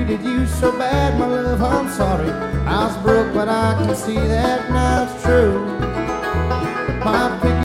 treated you so bad, my love, I'm sorry. I was broke, but I can see that now it's true. My